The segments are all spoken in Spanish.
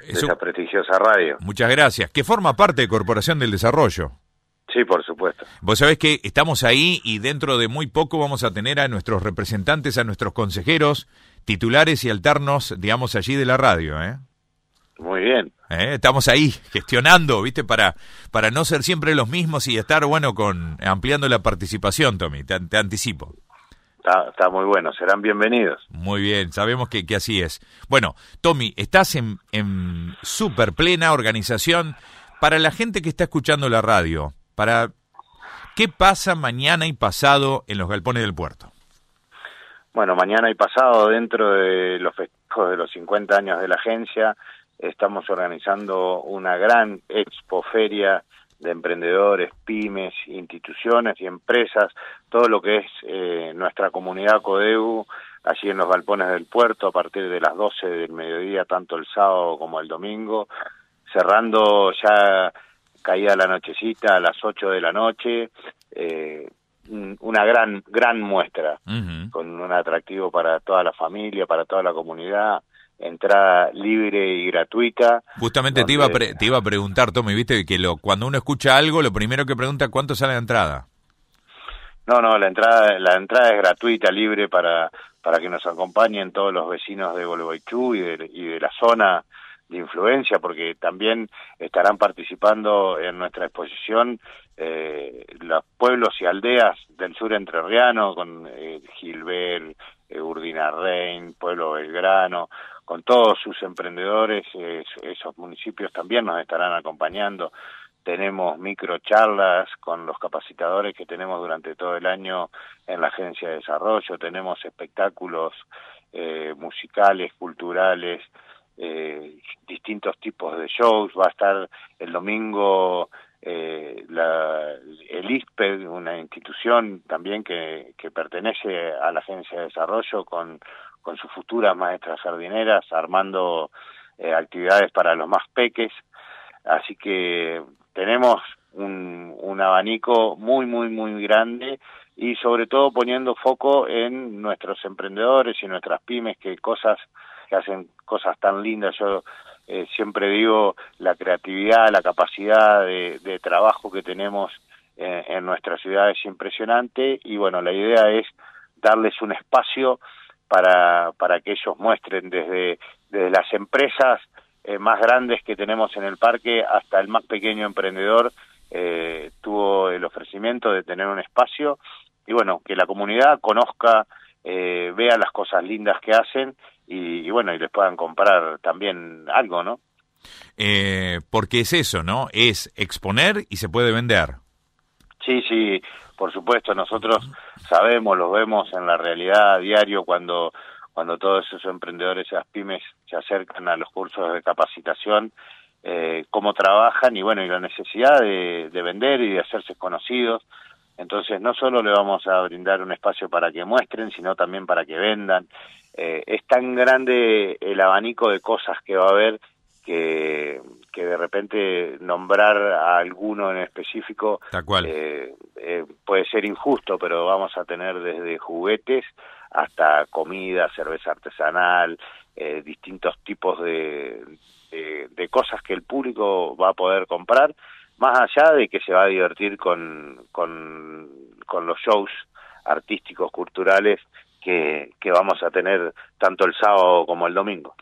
esa prestigiosa radio. Muchas gracias. Que forma parte de Corporación del Desarrollo. Sí, por supuesto. Vos sabés que estamos ahí y dentro de muy poco vamos a tener a nuestros representantes, a nuestros consejeros, titulares y alternos, digamos, allí de la radio, ¿eh? Muy bien. Estamos ahí gestionando, ¿viste? Para no ser siempre los mismos y estar, bueno, ampliando la participación, Tommy, te anticipo. Está muy bueno, serán bienvenidos. Muy bien, sabemos que así es. Bueno, Tommy, estás en súper plena organización. Para la gente que está escuchando la radio, ¿qué pasa mañana y pasado en los galpones del puerto? Bueno, mañana y pasado, dentro de los festejos de los 50 años de la agencia, estamos organizando una gran expoferia de emprendedores, pymes, instituciones y empresas, todo lo que es nuestra comunidad Codeu, allí en los galpones del puerto, a partir de las 12 del mediodía, tanto el sábado como el domingo, cerrando ya caída la nochecita a las 8 de la noche, una gran muestra, con un atractivo para toda la familia, para toda la comunidad, entrada libre y gratuita. Justamente donde... te iba a preguntar, Tommy, viste que cuando uno escucha algo, lo primero que pregunta, ¿cuánto sale la entrada? No, la entrada es gratuita, libre para que nos acompañen todos los vecinos de Gualeguaychú y de la zona de influencia, porque también estarán participando en nuestra exposición los pueblos y aldeas del sur entrerriano, con Gilbert, Urdinarrein, Pueblo Belgrano, con todos sus emprendedores, esos municipios también nos estarán acompañando. Tenemos microcharlas con los capacitadores que tenemos durante todo el año en la Agencia de Desarrollo, tenemos espectáculos musicales, culturales, distintos tipos de shows. Va a estar el domingo el ISPED, una institución también que pertenece a la Agencia de Desarrollo, con sus futuras maestras jardineras, armando actividades para los más peques. Así que tenemos un abanico muy grande, y sobre todo poniendo foco en nuestros emprendedores y nuestras pymes que hacen cosas tan lindas. Yo siempre digo, la creatividad, la capacidad de trabajo que tenemos en nuestra ciudad es impresionante, y bueno, la idea es darles un espacio para que ellos muestren desde las empresas más grandes que tenemos en el parque hasta el más pequeño emprendedor. Tuvo el ofrecimiento de tener un espacio, y bueno, que la comunidad conozca, vea las cosas lindas que hacen, y bueno, y les puedan comprar también algo, ¿no? Porque es eso, ¿no? Es exponer y se puede vender. Sí, por supuesto, nosotros sabemos, los vemos en la realidad a diario cuando todos esos emprendedores, esas pymes se acercan a los cursos de capacitación, cómo trabajan, y bueno, y la necesidad de vender y de hacerse conocidos. Entonces no solo le vamos a brindar un espacio para que muestren, sino también para que vendan. Es tan grande el abanico de cosas que va a haber que de repente nombrar a alguno en específico tal cual. Puede ser injusto, pero vamos a tener desde juguetes hasta comida, cerveza artesanal, distintos tipos de cosas que el público va a poder comprar, más allá de que se va a divertir con los shows artísticos, culturales que vamos a tener tanto el sábado como el domingo.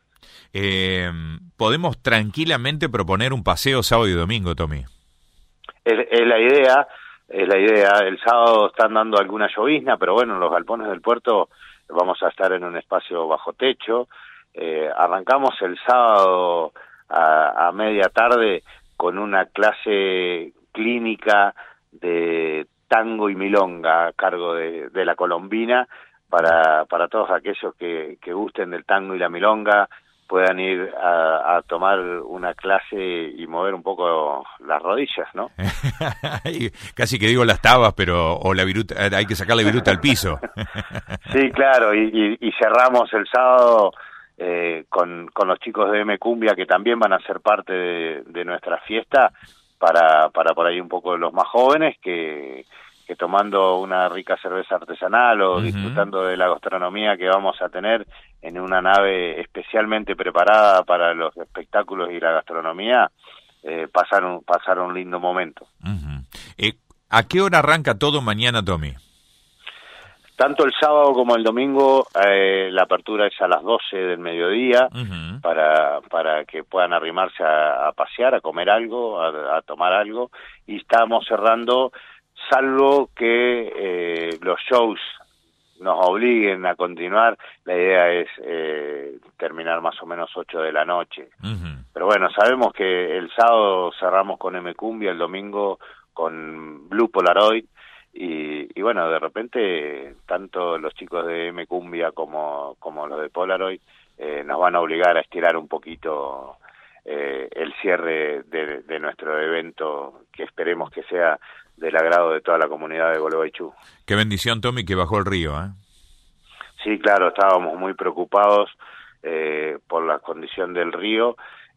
Podemos tranquilamente proponer un paseo sábado y domingo, Tommy. Es la idea. El sábado están dando alguna llovizna, pero bueno, en los galpones del puerto vamos a estar en un espacio bajo techo. Arrancamos el sábado a media tarde con una clase clínica de tango y milonga a cargo de la Colombina, para todos aquellos que gusten del tango y la milonga, puedan ir a tomar una clase y mover un poco las rodillas, ¿no? Casi que digo las tabas, pero la viruta, hay que sacar la viruta al piso. Sí, claro, y cerramos el sábado con los chicos de M Cumbia, que también van a ser parte de nuestra fiesta, para por ahí un poco los más jóvenes que tomando una rica cerveza artesanal o Ujú. disfrutando de la gastronomía que vamos a tener en una nave especialmente preparada para los espectáculos y la gastronomía, pasar un lindo momento. Ujú. ¿A qué hora arranca todo mañana, Tommy? Tanto el sábado como el domingo, la apertura es a las 12 del mediodía, Ujú. para que puedan arrimarse a pasear, a comer algo, a tomar algo, y estamos cerrando, salvo que los shows nos obliguen a continuar. La idea es terminar más o menos 8 de la noche. Ujú. Pero bueno, sabemos que el sábado cerramos con M Cumbia, el domingo con Blue Polaroid, y bueno, de repente tanto los chicos de M Cumbia como los de Polaroid nos van a obligar a estirar un poquito el cierre de nuestro evento, que esperemos que sea del agrado de toda la comunidad de Gualeguaychú. Qué bendición, Tommy, que bajó el río, ¿eh? Sí, claro, estábamos muy preocupados por la condición del río,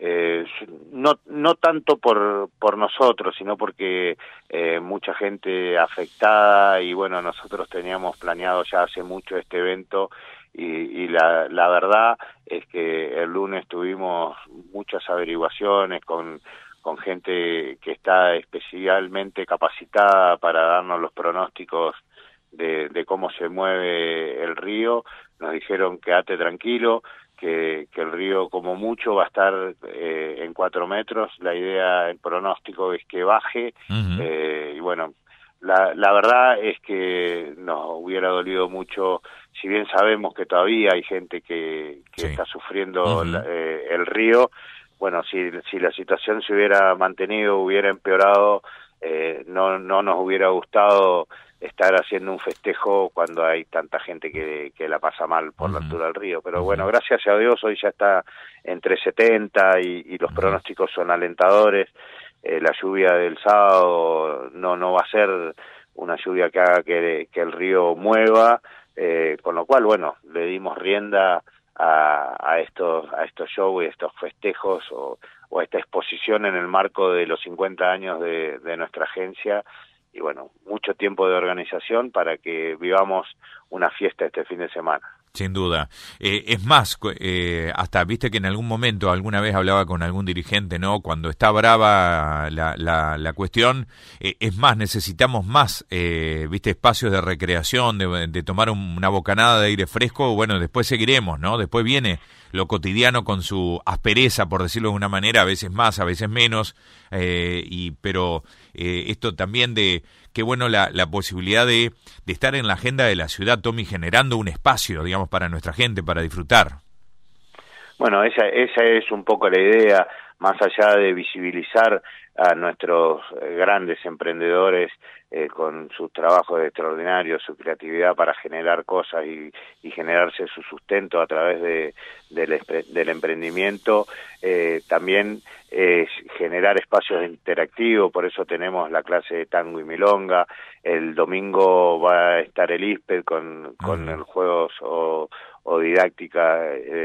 no tanto por nosotros, sino porque mucha gente afectada, y bueno, nosotros teníamos planeado ya hace mucho este evento, y la verdad es que el lunes tuvimos muchas averiguaciones con gente que está especialmente capacitada para darnos los pronósticos de cómo se mueve el río. Nos dijeron: quédate tranquilo, que el río como mucho va a estar en 4 metros. La idea, el pronóstico es que baje. Ujú. Y bueno, la verdad es que nos hubiera dolido mucho, si bien sabemos que todavía hay gente que Sí. está sufriendo Ujú. el río. Bueno, si la situación se hubiera mantenido, hubiera empeorado, no nos hubiera gustado estar haciendo un festejo cuando hay tanta gente que la pasa mal por la Ujú. altura del río. Pero Ujú. bueno, gracias a Dios hoy ya está entre 70 y los Ujú. pronósticos son alentadores. La lluvia del sábado no va a ser una lluvia que haga que el río mueva, con lo cual, bueno, le dimos rienda a estos shows y estos festejos, o a esta exposición en el marco de los 50 años de nuestra agencia. Y bueno, mucho tiempo de organización para que vivamos una fiesta este fin de semana. Sin duda. Es más, hasta viste que en algún momento, alguna vez hablaba con algún dirigente, ¿no? Cuando está brava la cuestión, es más, necesitamos más, viste, espacios de recreación, de tomar una bocanada de aire fresco. Bueno, después seguiremos, ¿no? Después viene lo cotidiano con su aspereza, por decirlo de una manera, a veces más, a veces menos, pero esto también de, qué bueno la posibilidad de estar en la agenda de la ciudad, Tommy, generando un espacio, digamos, para nuestra gente, para disfrutar. Bueno, esa es un poco la idea, más allá de visibilizar a nuestros grandes emprendedores con sus trabajos extraordinarios, su creatividad para generar cosas y generarse su sustento a través del emprendimiento. También es generar espacios interactivos, por eso tenemos la clase de tango y milonga. El domingo va a estar el ISPED con el juegos o didáctica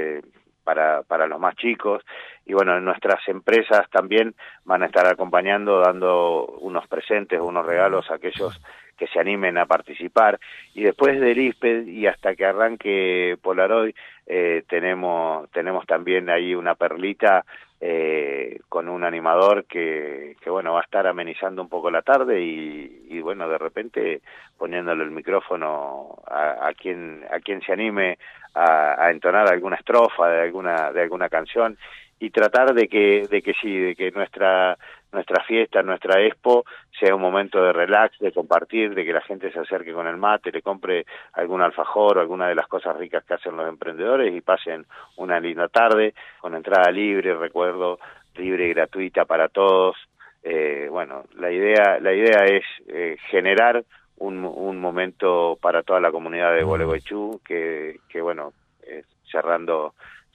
para los más chicos. Y bueno, nuestras empresas también van a estar acompañando, dando unos presentes, unos regalos a aquellos que se animen a participar. Y después del ISPED y hasta que arranque Polaroid, tenemos también ahí una perlita con un animador que bueno, va a estar amenizando un poco la tarde, y bueno, de repente poniéndole el micrófono a quien se anime a entonar alguna estrofa de alguna canción, y tratar de que nuestra fiesta, nuestra expo sea un momento de relax, de compartir, de que la gente se acerque con el mate, le compre algún alfajor o alguna de las cosas ricas que hacen los emprendedores, y pasen una linda tarde con entrada libre, recuerdo, libre y gratuita para todos. Bueno, la idea es generar un momento para toda la comunidad de Gualeguaychú, que bueno, cerrando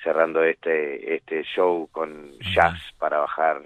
este show con jazz para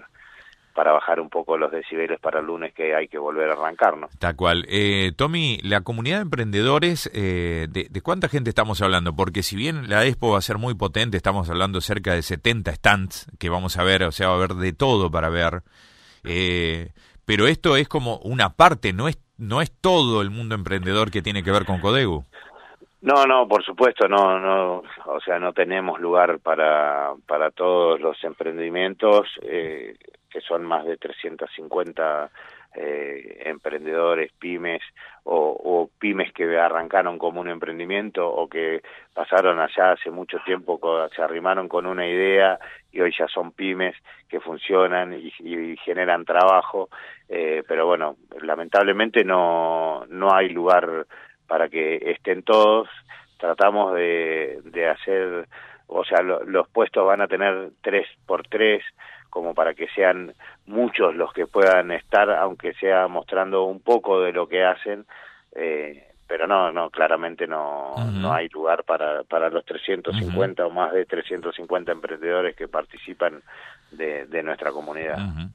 bajar un poco los decibeles para el lunes, que hay que volver a arrancarnos. Tal cual. Tommy, la comunidad de emprendedores, ¿de cuánta gente estamos hablando? Porque si bien la expo va a ser muy potente, estamos hablando cerca de 70 stands que vamos a ver, o sea, va a haber de todo para ver. Pero esto es como una parte, no es no es todo el mundo emprendedor que tiene que ver con Codegu. No, por supuesto, no, o sea, no tenemos lugar para todos los emprendimientos, que son más de 350 emprendedores, pymes, o pymes que arrancaron como un emprendimiento o que pasaron allá hace mucho tiempo, se arrimaron con una idea y hoy ya son pymes que funcionan y generan trabajo, pero bueno, lamentablemente no hay lugar para que estén todos. Tratamos de hacer, o sea, los puestos van a tener 3x3, como para que sean muchos los que puedan estar, aunque sea mostrando un poco de lo que hacen, pero no, claramente no hay lugar para los 350 o más de 350 emprendedores que participan de nuestra comunidad.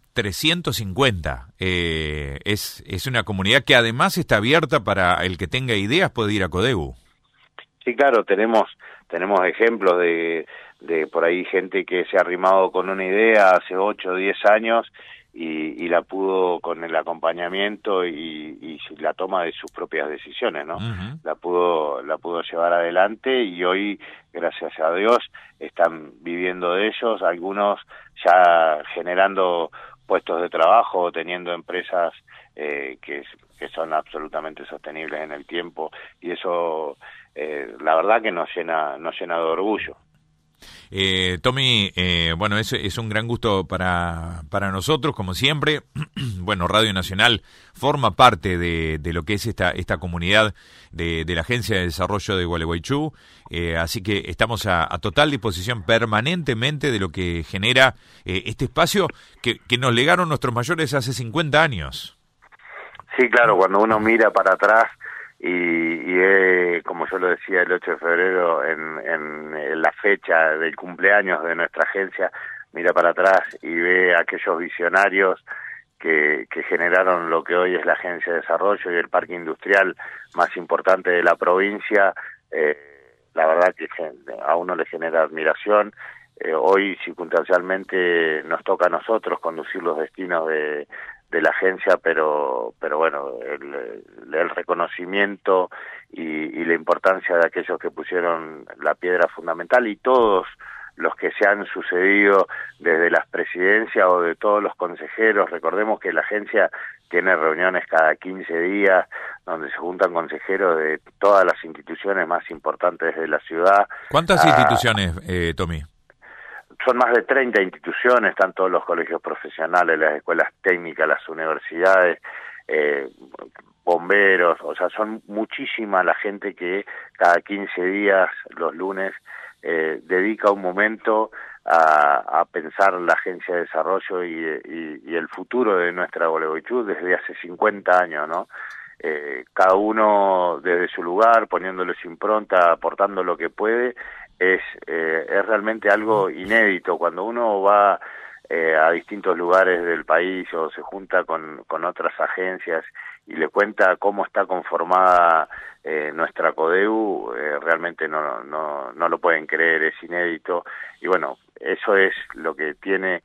350, es una comunidad que además está abierta para el que tenga ideas, puede ir a Codegu. Sí, claro, tenemos ejemplos de por ahí gente que se ha arrimado con una idea hace 8 o 10 años y la pudo, con el acompañamiento y la toma de sus propias decisiones, ¿no? La pudo llevar adelante y hoy, gracias a Dios, están viviendo de ellos, algunos ya generando puestos de trabajo, teniendo empresas que son absolutamente sostenibles en el tiempo, y eso la verdad que nos llena de orgullo. Tommy, bueno, es un gran gusto para nosotros, como siempre. Bueno, Radio Nacional forma parte de lo que es esta comunidad de la Agencia de Desarrollo de Gualeguaychú, así que estamos a total disposición permanentemente de lo que genera este espacio que nos legaron nuestros mayores hace 50 años. Sí, claro, cuando uno mira para atrás y como yo lo decía el 8 de febrero en la fecha del cumpleaños de nuestra agencia, mira para atrás y ve a aquellos visionarios que generaron lo que hoy es la Agencia de Desarrollo y el parque industrial más importante de la provincia, la verdad que a uno le genera admiración. Hoy circunstancialmente nos toca a nosotros conducir los destinos de la agencia, pero bueno, el reconocimiento y la importancia de aquellos que pusieron la piedra fundamental y todos los que se han sucedido desde las presidencias o de todos los consejeros. Recordemos que la agencia tiene reuniones cada 15 días donde se juntan consejeros de todas las instituciones más importantes de la ciudad. ¿Cuántas instituciones, Tommy? Son más de 30 instituciones, están todos los colegios profesionales, las escuelas técnicas, las universidades, bomberos, o sea, son muchísima la gente que cada 15 días, los lunes, dedica un momento a pensar la Agencia de Desarrollo y el futuro de nuestra Gualeguaychú desde hace 50 años, ¿no? Cada uno desde su lugar, poniéndole su impronta, aportando lo que puede. Es realmente algo inédito. Cuando uno va a distintos lugares del país o se junta con otras agencias y le cuenta cómo está conformada nuestra Codegu, realmente no lo pueden creer, es inédito. Y bueno, eso es lo que tiene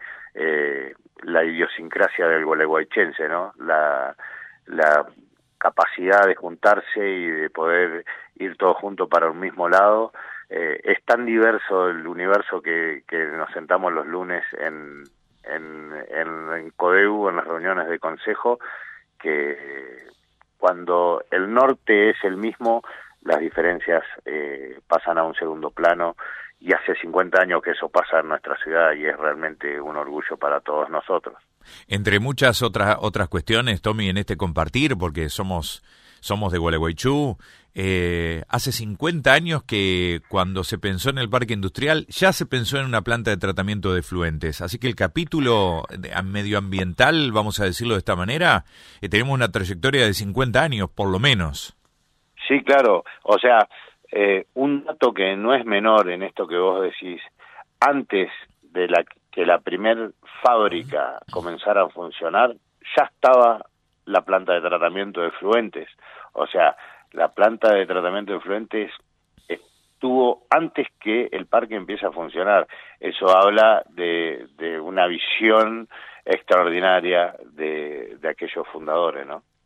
la idiosincrasia del gualeguaychense, ¿no? La capacidad de juntarse y de poder ir todos juntos para un mismo lado. Es tan diverso el universo que nos sentamos los lunes en Codegu, en las reuniones de consejo, que cuando el norte es el mismo, las diferencias pasan a un segundo plano, y hace 50 años que eso pasa en nuestra ciudad y es realmente un orgullo para todos nosotros. Entre muchas otras cuestiones, Tommy, en este compartir, porque somos de Gualeguaychú, hace 50 años que cuando se pensó en el parque industrial ya se pensó en una planta de tratamiento de efluentes, así que el capítulo medioambiental, vamos a decirlo de esta manera, tenemos una trayectoria de 50 años por lo menos. Sí, claro, o sea, un dato que no es menor en esto que vos decís, antes de que la primer fábrica comenzara a funcionar, ya estaba la planta de tratamiento de efluentes. O sea, la planta de tratamiento de efluentes estuvo antes que el parque empiece a funcionar. Eso habla de una visión extraordinaria de aquellos fundadores, ¿no?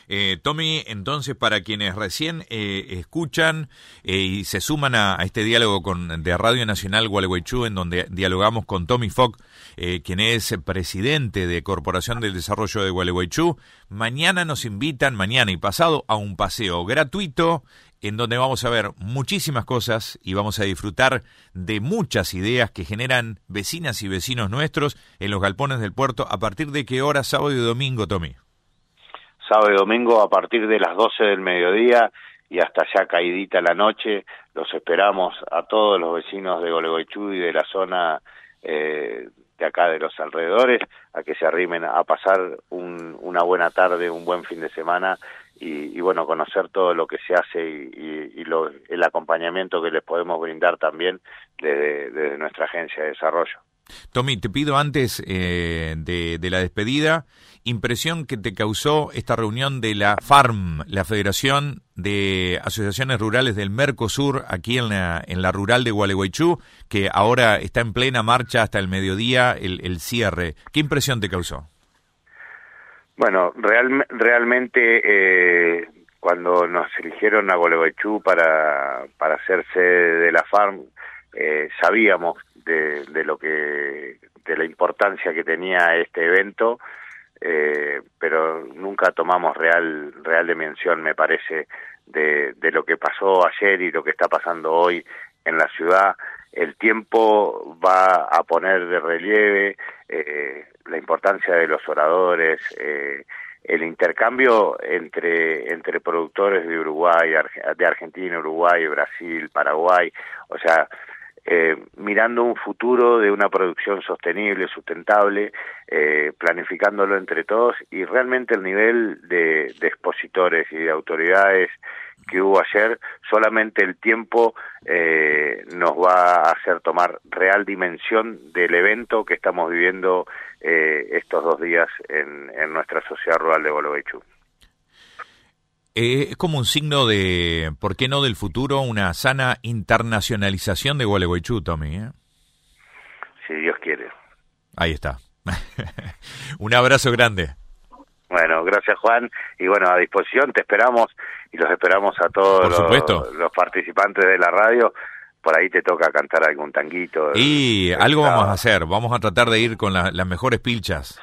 Tommy, entonces, para quienes recién escuchan y se suman a este diálogo de Radio Nacional Gualeguaychú, en donde dialogamos con Tommy Fock, quien es presidente de Corporación del Desarrollo de Gualeguaychú, mañana nos invitan, mañana y pasado, a un paseo gratuito en donde vamos a ver muchísimas cosas y vamos a disfrutar de muchas ideas que generan vecinas y vecinos nuestros en los galpones del puerto. ¿A partir de qué hora, sábado y domingo, Tommy? Sábado y domingo a partir de las 12 del mediodía y hasta ya caidita la noche. Los esperamos a todos los vecinos de Gualeguaychú y de la zona de acá de los alrededores, a que se arrimen a pasar una buena tarde, un buen fin de semana y bueno, conocer todo lo que se hace y el acompañamiento que les podemos brindar también desde nuestra agencia de desarrollo. Tommy, te pido antes de la despedida, impresión que te causó esta reunión de la FARM, la Federación de Asociaciones Rurales del Mercosur, aquí en la rural de Gualeguaychú, que ahora está en plena marcha hasta el mediodía, el cierre. ¿Qué impresión te causó? Bueno, realmente cuando nos eligieron a Gualeguaychú para ser sede de la FARM, sabíamos de la importancia que tenía este evento, pero nunca tomamos real dimensión, me parece, de lo que pasó ayer y lo que está pasando hoy en la ciudad. El tiempo va a poner de relieve la importancia de los oradores, el intercambio entre productores de Uruguay, de Argentina, Uruguay, Brasil, Paraguay, o sea, mirando un futuro de una producción sostenible, sustentable, planificándolo entre todos, y realmente el nivel de expositores y de autoridades que hubo ayer, solamente el tiempo nos va a hacer tomar real dimensión del evento que estamos viviendo estos 2 días en nuestra sociedad rural de Gualeguaychú. Es como un signo de, ¿por qué no del futuro, una sana internacionalización de Gualeguaychú, Tommy? Si Dios quiere. Ahí está. Un abrazo grande. Bueno, gracias Juan, y bueno, a disposición, te esperamos y los esperamos a todos los participantes de la radio. Por ahí te toca cantar algún tanguito. Y algo vamos a hacer, vamos a tratar de ir con las mejores pilchas.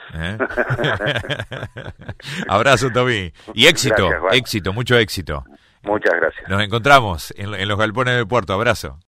Abrazo, Tommy. Y éxito, gracias, éxito, mucho éxito. Muchas gracias. Nos encontramos en los galpones del puerto. Abrazo.